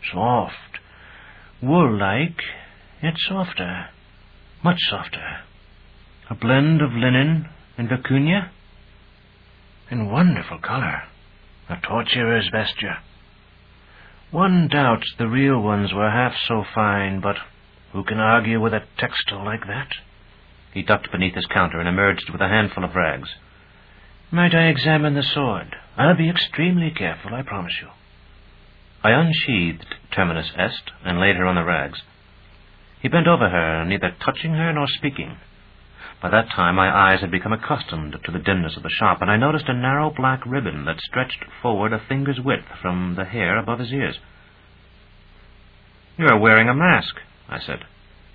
soft, wool-like, yet softer, much softer. A blend of linen and vicuña, in wonderful color, a torturer's vesture. One doubts the real ones were half so fine, but who can argue with a textile like that? He ducked beneath his counter and emerged with a handful of rags. Might I examine the sword? I'll be extremely careful, I promise you. I unsheathed Terminus Est and laid her on the rags. He bent over her, neither touching her nor speaking. By that time my eyes had become accustomed to the dimness of the shop, and I noticed a narrow black ribbon that stretched forward a finger's width from the hair above his ears. "You are wearing a mask," I said.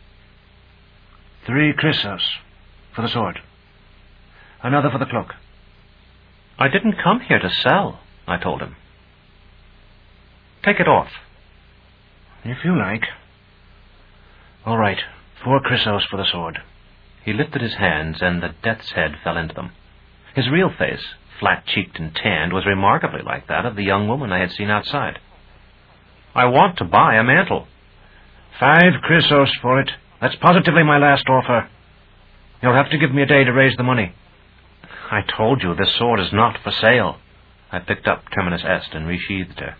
3 chrysos for the sword. Another for the cloak. "I didn't come here to sell," I told him. "Take it off." "If you like." "All right, 4 chrysos for the sword." He lifted his hands, and the death's head fell into them. His real face, flat-cheeked and tanned, was remarkably like that of the young woman I had seen outside. "I want to buy a mantle." 5 chrysos for it. That's positively my last offer. You'll have to give me a day to raise the money. "I told you this sword is not for sale." I picked up Terminus Est and resheathed her.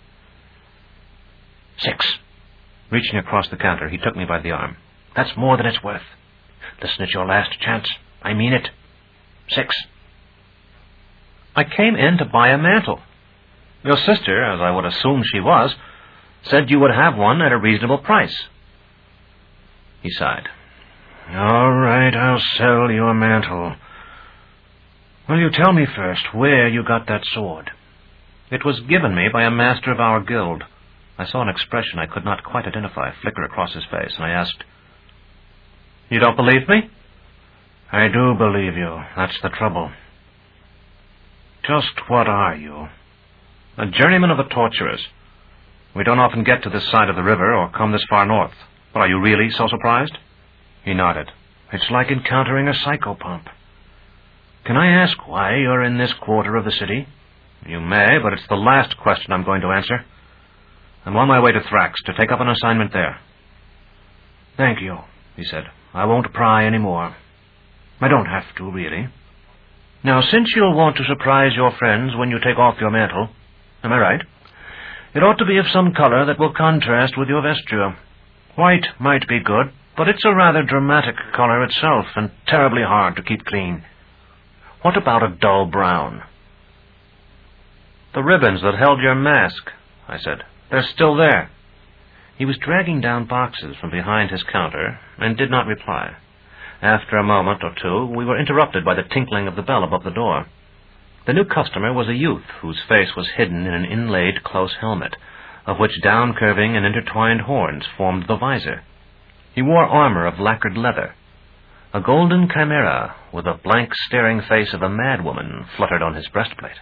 6. Reaching across the counter, he took me by the arm. "That's more than it's worth. Listen, it's your last chance. I mean it. 6. "I came in to buy a mantle. Your sister, as I would assume she was, said you would have one at a reasonable price." He sighed. "All right, I'll sell your mantle. Will you tell me first where you got that sword?" "It was given me by a master of our guild." I saw an expression I could not quite identify flicker across his face, and I asked, "You don't believe me?" "I do believe you. That's the trouble." "Just what are you?" "A journeyman of the torturers. We don't often get to this side of the river or come this far north. But are you really so surprised?" He nodded. "It's like encountering a psychopomp. Can I ask why you're in this quarter of the city?" "You may, but it's the last question I'm going to answer. I'm on my way to Thrax to take up an assignment there." "Thank you," he said. "I won't pry any more. I don't have to, really. Now, since you'll want to surprise your friends when you take off your mantle, am I right? It ought to be of some color that will contrast with your vesture. White might be good, but it's a rather dramatic color itself and terribly hard to keep clean. What about a dull brown?" "The ribbons that held your mask," I said. "They're still there." He was dragging down boxes from behind his counter and did not reply. After a moment or two, we were interrupted by the tinkling of the bell above the door. The new customer was a youth whose face was hidden in an inlaid close helmet, of which down-curving and intertwined horns formed the visor. He wore armor of lacquered leather. A golden chimera with a blank staring face of a madwoman fluttered on his breastplate.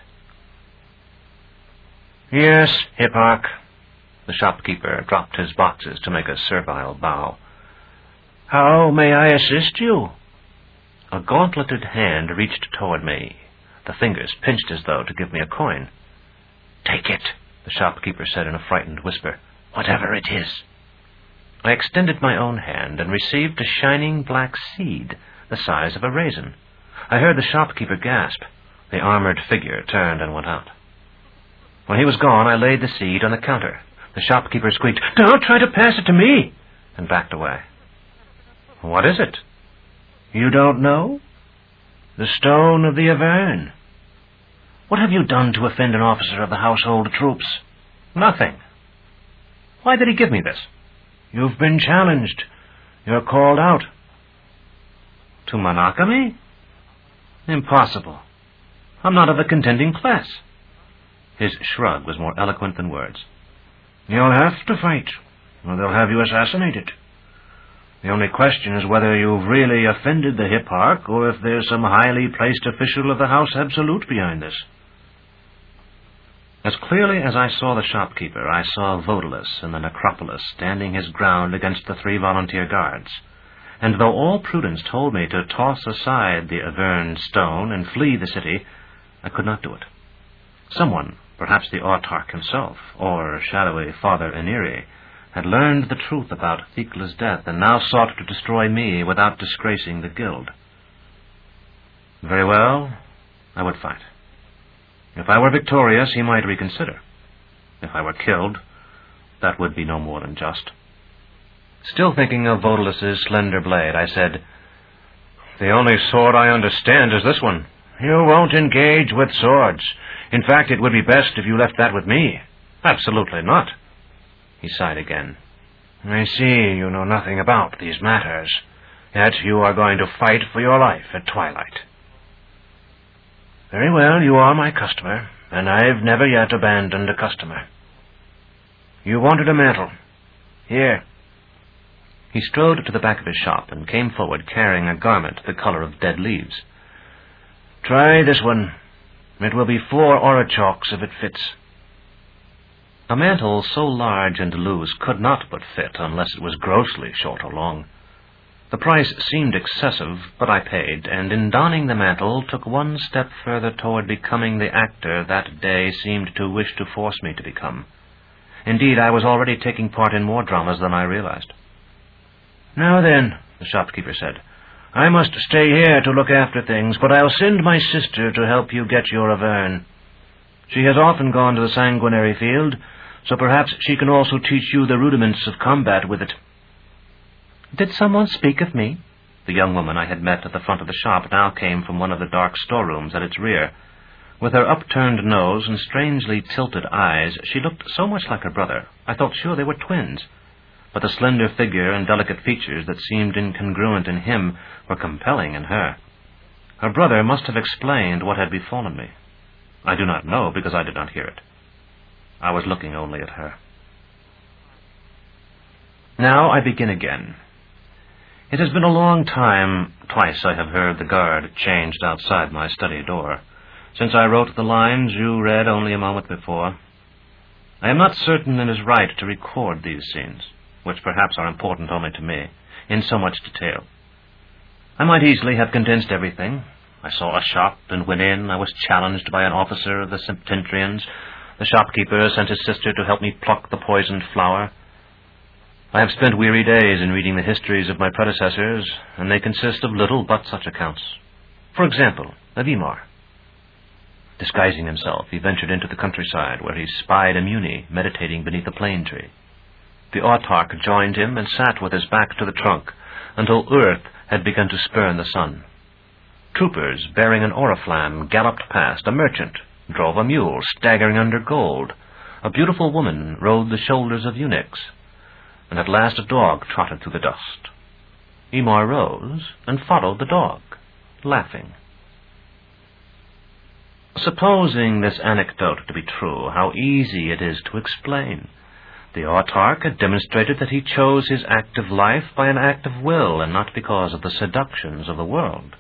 "Yes, Hipparch." The shopkeeper dropped his boxes to make a servile bow. "How may I assist you?" A gauntleted hand reached toward me. The fingers pinched as though to give me a coin. "Take it," the shopkeeper said in a frightened whisper, "whatever it is." I extended my own hand and received a shining black seed the size of a raisin. I heard the shopkeeper gasp. The armored figure turned and went out. When he was gone, I laid the seed on the counter. The shopkeeper squeaked, "Don't try to pass it to me," and backed away. "What is it?" "You don't know? The Stone of the Avern. What have you done to offend an officer of the household troops?" "Nothing. Why did he give me this?" "You've been challenged. You're called out." "To monogamy? Impossible. I'm not of the contending class." His shrug was more eloquent than words. "You'll have to fight, or they'll have you assassinated. The only question is whether you've really offended the Hipparch, or if there's some highly placed official of the House Absolute behind this." As clearly as I saw the shopkeeper, I saw Vodalus in the necropolis standing his ground against the 3 volunteer guards. And though all prudence told me to toss aside the Avern stone and flee the city, I could not do it. Someone Perhaps the autarch himself, or shadowy Father Iniri, had learned the truth about Thecla's death and now sought to destroy me without disgracing the guild. Very well, I would fight. If I were victorious, he might reconsider. If I were killed, that would be no more than just. Still thinking of Vodalus's slender blade, I said, "The only sword I understand is this one. You won't engage with swords. In fact, it would be best if you left that with me." "Absolutely not." He sighed again. "I see you know nothing about these matters, yet you are going to fight for your life at twilight." "Very well, you are my customer, and I've never yet abandoned a customer. You wanted a mantle. Here." He strode to the back of his shop and came forward carrying a garment the color of dead leaves. "Try this one. It will be 4 orichalks if it fits." A mantle so large and loose could not but fit unless it was grossly short or long. The price seemed excessive, but I paid, and in donning the mantle took one step further toward becoming the actor that day seemed to wish to force me to become. Indeed, I was already taking part in more dramas than I realized. "Now then," the shopkeeper said, "I must stay here to look after things, but I'll send my sister to help you get your Avern. She has often gone to the sanguinary field, so perhaps she can also teach you the rudiments of combat with it." "Did someone speak of me?" The young woman I had met at the front of the shop now came from one of the dark storerooms at its rear. With her upturned nose and strangely tilted eyes, she looked so much like her brother, I felt sure they were twins. But the slender figure and delicate features that seemed incongruent in him were compelling in her. Her brother must have explained what had befallen me. I do not know, because I did not hear it. I was looking only at her. Now I begin again. It has been a long time. Twice I have heard the guard changed outside my study door, since I wrote the lines you read only a moment before. I am not certain it is right to record these scenes, which perhaps are important only to me, in so much detail. I might easily have condensed everything. I saw a shop and went in. I was challenged by an officer of the Septentrians. The shopkeeper sent his sister to help me pluck the poisoned flower. I have spent weary days in reading the histories of my predecessors, and they consist of little but such accounts. For example, of Ymar. Disguising himself, he ventured into the countryside, where he spied a Muni meditating beneath a plane tree. The autarch joined him and sat with his back to the trunk until earth had begun to spurn the sun. Troopers bearing an oriflamme galloped past. A merchant drove a mule staggering under gold. A beautiful woman rode the shoulders of eunuchs. And at last a dog trotted through the dust. Ymar rose and followed the dog, laughing. Supposing this anecdote to be true, how easy it is to explain. The autarch had demonstrated that he chose his active life by an act of will and not because of the seductions of the world.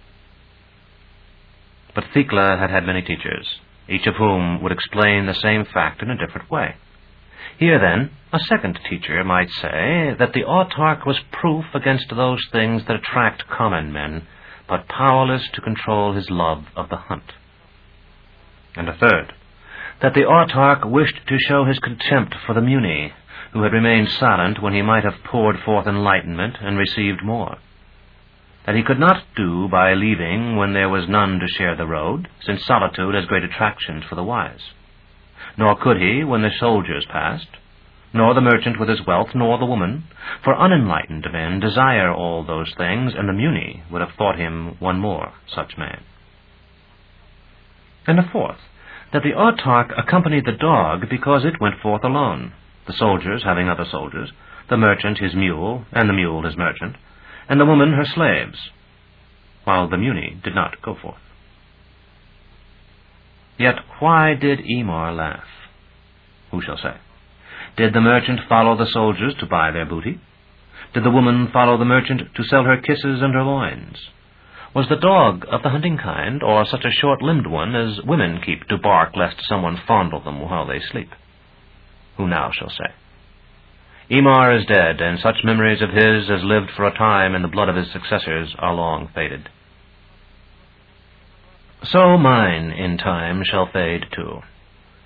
But Thecla had had many teachers, each of whom would explain the same fact in a different way. Here, then, a second teacher might say that the autarch was proof against those things that attract common men, but powerless to control his love of the hunt. And a third, that the autarch wished to show his contempt for the Muni, who had remained silent when he might have poured forth enlightenment and received more. That he could not do by leaving when there was none to share the road, since solitude has great attractions for the wise. Nor could he when the soldiers passed, nor the merchant with his wealth, nor the woman, for unenlightened men desire all those things, and the Muni would have thought him one more such man. And a fourth, that the autarch accompanied the dog because it went forth alone, the soldiers having other soldiers, the merchant his mule, and the mule his merchant, and the woman her slaves, while the Muni did not go forth. Yet why did Ymar laugh? Who shall say? Did the merchant follow the soldiers to buy their booty? Did the woman follow the merchant to sell her kisses and her loins? Was the dog of the hunting kind, or such a short-limbed one as women keep to bark lest someone fondle them while they sleep? Who now shall say? Ymar is dead, and such memories of his as lived for a time in the blood of his successors are long faded. So mine, in time, shall fade too.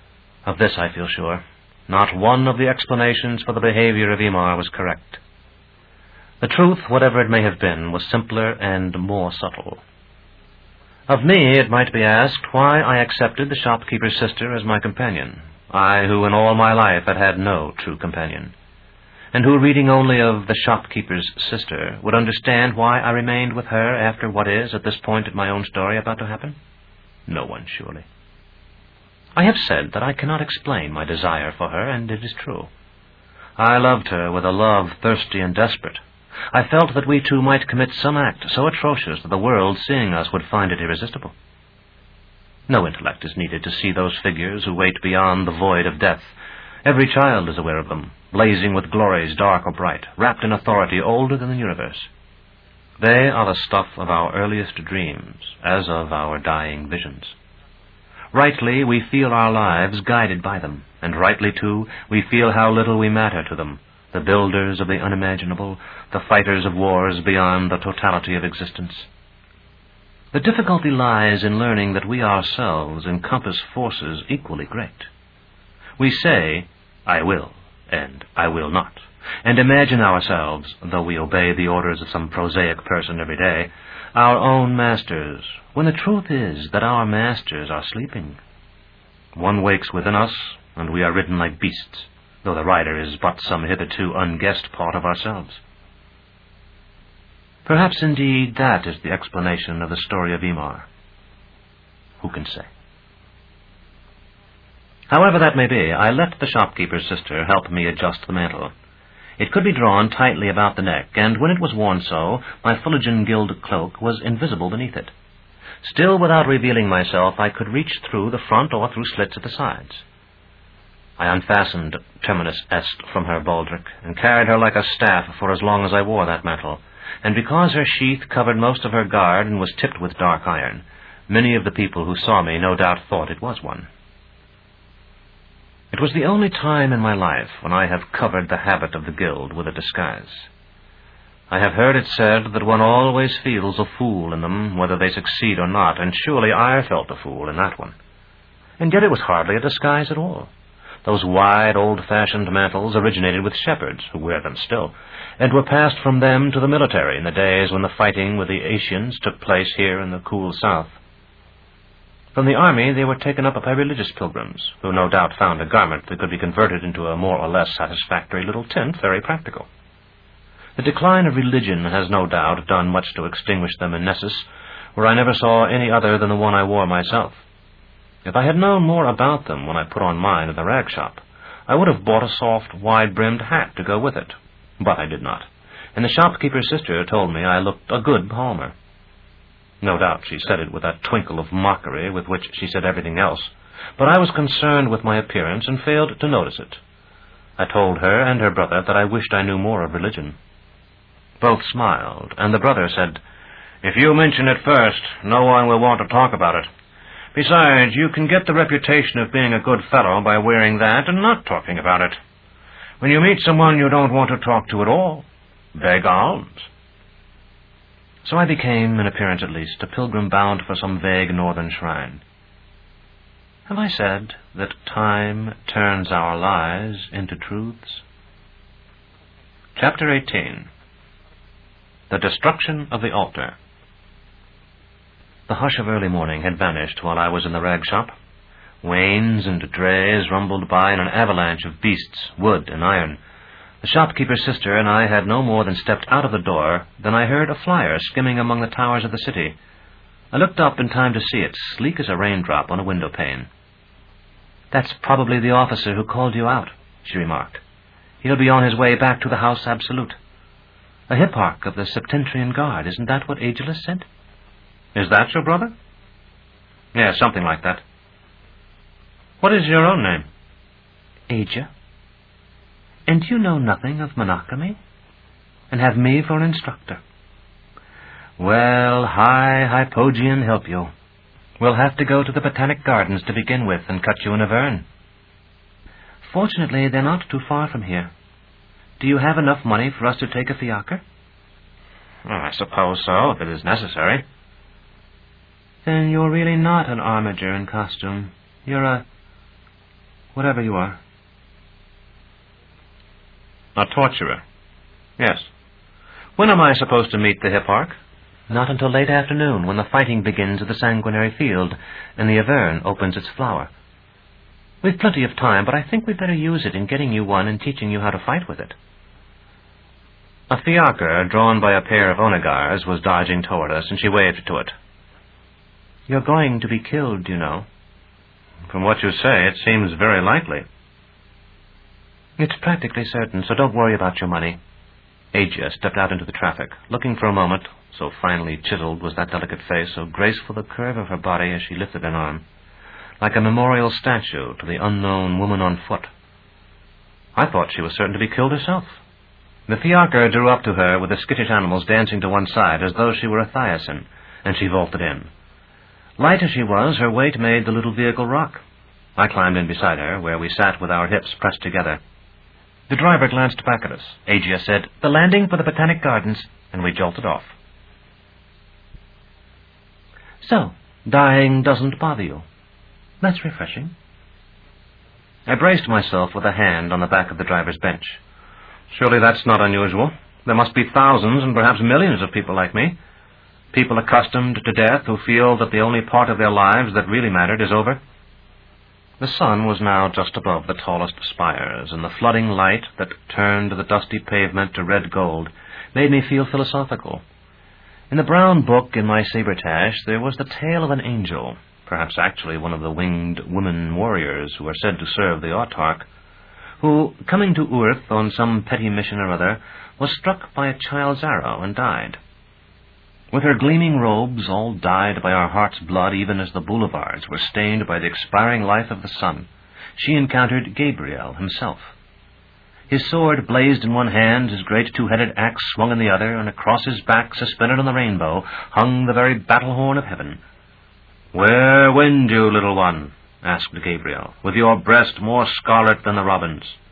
Of this I feel sure. Not one of the explanations for the behavior of Emar was correct. The truth, whatever it may have been, was simpler and more subtle. Of me, it might be asked why I accepted the shopkeeper's sister as my companion, I who in all my life had had no true companion, and who, reading only of the shopkeeper's sister, would understand why I remained with her after what is, at this point in my own story, about to happen? No one, surely. I have said that I cannot explain my desire for her, and it is true. I loved her with a love thirsty and desperate. I felt that we two might commit some act so atrocious that the world, seeing us, would find it irresistible. No intellect is needed to see those figures who wait beyond the void of death. Every child is aware of them, blazing with glories dark or bright, wrapped in authority older than the universe. They are the stuff of our earliest dreams, as of our dying visions. Rightly, we feel our lives guided by them, and rightly, too, we feel how little we matter to them, the builders of the unimaginable, the fighters of wars beyond the totality of existence. The difficulty lies in learning that we ourselves encompass forces equally great. We say, I will, and I will not, and imagine ourselves, though we obey the orders of some prosaic person every day, our own masters, when the truth is that our masters are sleeping. One wakes within us, and we are ridden like beasts, though the rider is but some hitherto unguessed part of ourselves. Perhaps, indeed, that is the explanation of the story of Emar. Who can say? However that may be, I let the shopkeeper's sister help me adjust the mantle. It could be drawn tightly about the neck, and when it was worn so, my Fuligan Guild cloak was invisible beneath it. Still, without revealing myself, I could reach through the front or through slits at the sides. I unfastened Terminus Est from her baldric, and carried her like a staff for as long as I wore that mantle, and because her sheath covered most of her guard and was tipped with dark iron, many of the people who saw me no doubt thought it was one. It was the only time in my life when I have covered the habit of the guild with a disguise. I have heard it said that one always feels a fool in them, whether they succeed or not, and surely I felt a fool in that one. And yet it was hardly a disguise at all. Those wide, old-fashioned mantles originated with shepherds, who wear them still, and were passed from them to the military in the days when the fighting with the Asians took place here in the cool south. From the army they were taken up by religious pilgrims, who no doubt found a garment that could be converted into a more or less satisfactory little tent very practical. The decline of religion has no doubt done much to extinguish them in Nessus, where I never saw any other than the one I wore myself. If I had known more about them when I put on mine at the rag shop, I would have bought a soft, wide-brimmed hat to go with it. But I did not, and the shopkeeper's sister told me I looked a good palmer. No doubt she said it with that twinkle of mockery with which she said everything else, but I was concerned with my appearance and failed to notice it. I told her and her brother that I wished I knew more of religion. Both smiled, and the brother said, "If you mention it first, no one will want to talk about it. Besides, you can get the reputation of being a good fellow by wearing that and not talking about it. When you meet someone you don't want to talk to at all, beg alms." So I became, in appearance at least, a pilgrim bound for some vague northern shrine. Have I said that time turns our lies into truths? Chapter 18. The Destruction of the Altar. The hush of early morning had vanished while I was in the rag shop. Wains and drays rumbled by in an avalanche of beasts, wood and iron. The shopkeeper's sister and I had no more than stepped out of the door than I heard a flyer skimming among the towers of the city. I looked up in time to see it, sleek as a raindrop on a window pane. "That's probably the officer who called you out," she remarked. "He'll be on his way back to the House Absolute. A hipparch of the Septentrian Guard, isn't that what Aegelus said?" "Is that your brother?" "Yes, something like that." "What is your own name?" "Aja. And you know nothing of monogamy, and have me for an instructor. Well, high Hypogean help you. We'll have to go to the Botanic Gardens to begin with and cut you in a vern." "Fortunately, they're not too far from here. Do you have enough money for us to take a fiacre?" "I suppose so, if it is necessary." "Then you're really not an armiger in costume. You're a... Whatever you are. A torturer. Yes. When am I supposed to meet the Hipparch? Not until late afternoon, when the fighting begins at the sanguinary field, and the Averne opens its flower. We've plenty of time, but I think we'd better use it in getting you one and teaching you how to fight with it. A fiacre, drawn by a pair of onagars, was dodging toward us, and she waved to it. You're going to be killed, you know. From what you say, it seems very likely. It's practically certain, so don't worry about your money. Agia stepped out into the traffic, looking for a moment, so finely chiseled was that delicate face, so graceful the curve of her body as she lifted an arm, like a memorial statue to the unknown woman on foot. I thought she was certain to be killed herself. The fiacre drew up to her with the skittish animals dancing to one side as though she were a Thyasin, and she vaulted in. Light as she was, her weight made the little vehicle rock. I climbed in beside her, where we sat with our hips pressed together. The driver glanced back at us. Agia said, "The landing for the Botanic Gardens," and we jolted off. So, dying doesn't bother you. That's refreshing. I braced myself with a hand on the back of the driver's bench. Surely that's not unusual. There must be thousands and perhaps millions of people like me. People accustomed to death who feel that the only part of their lives that really mattered is over. The sun was now just above the tallest spires, and the flooding light that turned the dusty pavement to red gold made me feel philosophical. In the brown book in my sabretache there was the tale of an angel, perhaps actually one of the winged women warriors who are said to serve the autarch, who, coming to Earth on some petty mission or other, was struck by a child's arrow and died. With her gleaming robes, all dyed by our heart's blood even as the boulevards were stained by the expiring life of the sun, she encountered Gabriel himself. His sword blazed in one hand, his great two-headed axe swung in the other, and across his back, suspended on the rainbow, hung the very battle-horn of heaven. "Where wend you, little one?" asked Gabriel, "with your breast more scarlet than the robin's?"